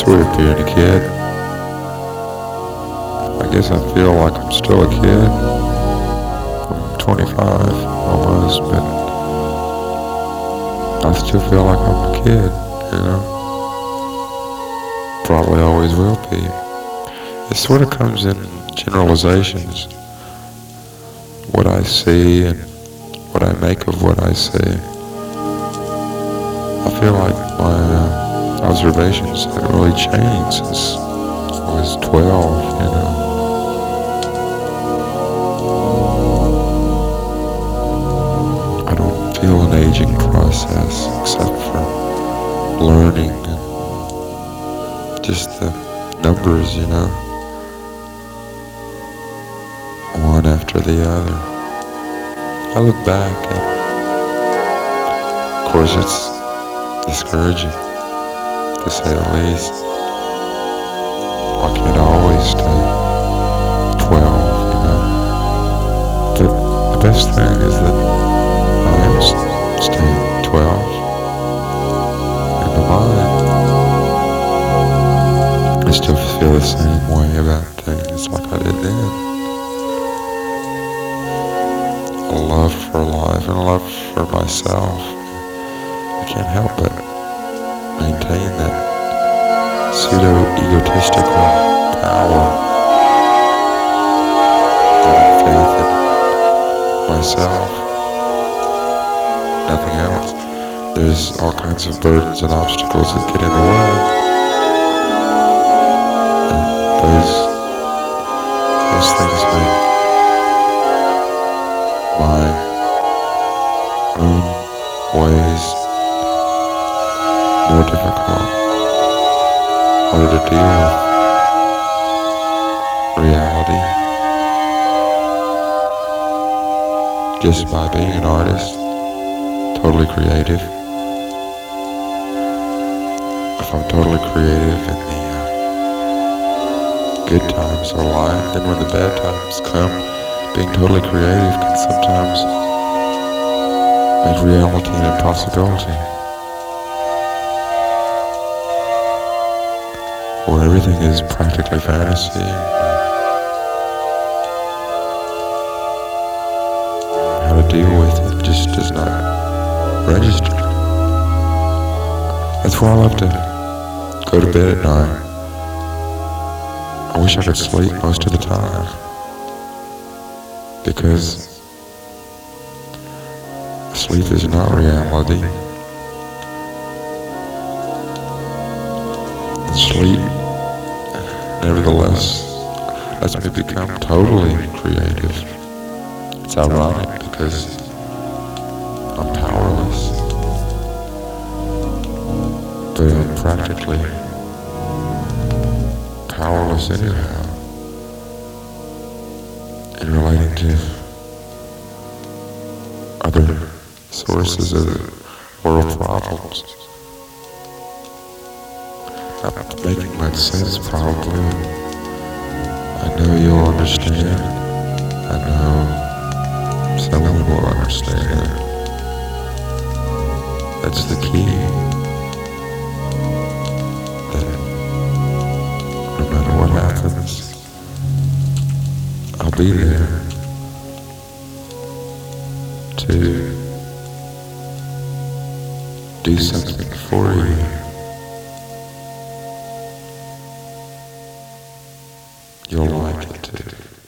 weird being a kid. I guess I feel like I'm still a kid. I'm 25 almost, but I still feel like I'm a kid, you know? Probably always will be. It sort of comes in generalizations. What I see and what I make of what I see. I feel like my observations haven't really changed since I was 12, you know. I don't feel an aging process except for learning and just the numbers, you know, one after the other. I look back and, of course, it's discouraging, to say the least. I can't always stay 12, you know. But the best thing is that I am staying 12 in my mind. I still feel the same way about things like I did then. A love for life and a love for myself. I can't help but maintain that pseudo-egotistical power and faith in myself, nothing else. There's all kinds of burdens and obstacles that get in the way, and those things make my own ways more difficult, harder to deal with reality. Just by being an artist, totally creative. If I'm totally creative in the good times of life, then when the bad times come, being totally creative can sometimes make reality an impossibility. Where everything is practically fantasy. How to deal with it just does not register. That's why I love to go to bed at night. I wish I could sleep most of the time. Because sleep is not reality. Sleep, nevertheless, lets me become totally creative. It's ironic because I'm powerless, but I'm practically powerless anyhow in relating to other sources of world problems. Not making much sense, probably. I know you'll understand. I know someone will understand. That's the key. That no matter what happens, I'll be there to do something for you. You'll like it too.